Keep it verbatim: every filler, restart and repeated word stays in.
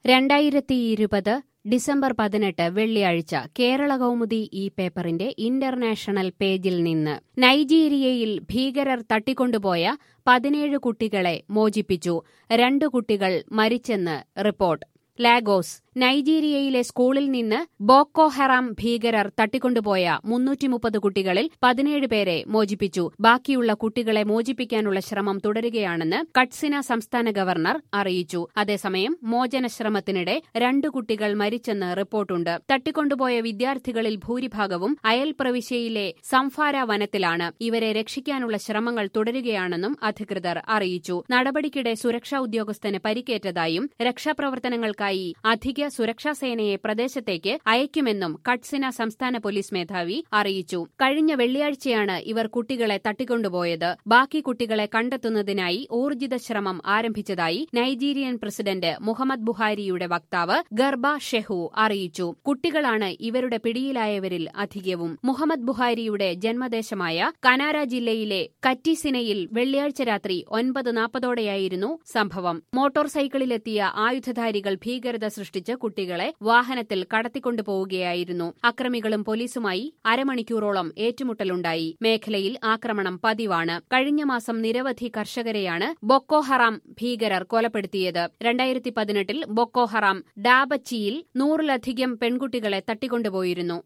രണ്ടായിരത്തി ഇരുപത് ഡിസംബർ പതിനെട്ട് വെള്ളിയാഴ്ച കേരള കൗമുദി ഈ പേപ്പറിന്റെ ഇന്റർനാഷണൽ പേജിൽ നിന്ന് നൈജീരിയയിൽ ഭീകരർ തട്ടിക്കൊണ്ടുപോയ പതിനേഴ് കുട്ടികളെ മോചിപ്പിച്ചു. രണ്ടു കുട്ടികൾ മരിച്ചെന്ന് റിപ്പോർട്ട്. ലാഗോസ്. നൈജീരിയയിലെ സ്കൂളിൽ നിന്ന് ബോക്കോ ഹറാം ഭീകരർ തട്ടിക്കൊണ്ടുപോയ മുന്നൂറ്റി മുപ്പത് കുട്ടികളിൽ പതിനേഴ് പേരെ മോചിപ്പിച്ചു. ബാക്കിയുള്ള കുട്ടികളെ മോചിപ്പിക്കാനുള്ള ശ്രമം തുടരുകയാണെന്ന് കട്സിന സംസ്ഥാന ഗവർണർ അറിയിച്ചു. അതേസമയം മോചനശ്രമത്തിനിടെ രണ്ടു കുട്ടികൾ മരിച്ചെന്ന് റിപ്പോർട്ടുണ്ട്. തട്ടിക്കൊണ്ടുപോയ വിദ്യാർത്ഥികളിൽ ഭൂരിഭാഗവും അയൽ പ്രവിശ്യയിലെ സംഫാര വനത്തിലാണ്. ഇവരെ രക്ഷിക്കാനുള്ള ശ്രമങ്ങൾ തുടരുകയാണെന്നും അധികൃതർ അറിയിച്ചു. നടപടിക്കിടെ സുരക്ഷാ ഉദ്യോഗസ്ഥന് പരിക്കേറ്റതായും രക്ഷാപ്രവർത്തനങ്ങൾക്കായി അധിക സുരക്ഷാ സേനയെ പ്രദേശത്തേക്ക് അയക്കുമെന്നും കട്സിന സംസ്ഥാന പോലീസ് മേധാവി അറിയിച്ചു. കഴിഞ്ഞ വെള്ളിയാഴ്ചയാണ് ഇവർ കുട്ടികളെ തട്ടിക്കൊണ്ടുപോയത്. ബാക്കി കുട്ടികളെ കണ്ടെത്തുന്നതിനായി ഊർജിത ശ്രമം ആരംഭിച്ചതായി നൈജീരിയൻ പ്രസിഡന്റ് മുഹമ്മദ് ബുഹാരിയുടെ വക്താവ് ഗർബ ഷെഹു അറിയിച്ചു. കുട്ടികളാണ് ഇവരുടെ പിടിയിലായവരിൽ അധികവും. മുഹമ്മദ് ബുഹാരിയുടെ ജന്മദേശമായ കനാര ജില്ലയിലെ കറ്റിസിനയിൽ വെള്ളിയാഴ്ച രാത്രി ഒൻപത് നാൽപ്പതോടെയായിരുന്നു സംഭവം. മോട്ടോർ സൈക്കിളിലെത്തിയ ആയുധധാരികൾ ഭീകരത സൃഷ്ടിച്ച് കുട്ടികളെ വാഹനത്തിൽ കടത്തിക്കൊണ്ടുപോവുകയായിരുന്നു. അക്രമികളും പോലീസുമായി അരമണിക്കൂറോളം ഏറ്റുമുട്ടലുണ്ടായി. മേഖലയിൽ ആക്രമണം പതിവാണ്. കഴിഞ്ഞ മാസം നിരവധി കർഷകരെയാണ് ബൊക്കോ ഹറാം ഭീകരർ കൊലപ്പെടുത്തിയത്. രണ്ടായിരത്തി പതിനെട്ടിൽ ബൊക്കോ ഹറാം ഡാബച്ചിയിൽ നൂറിലധികം പെൺകുട്ടികളെ തട്ടിക്കൊണ്ടുപോയിരുന്നു.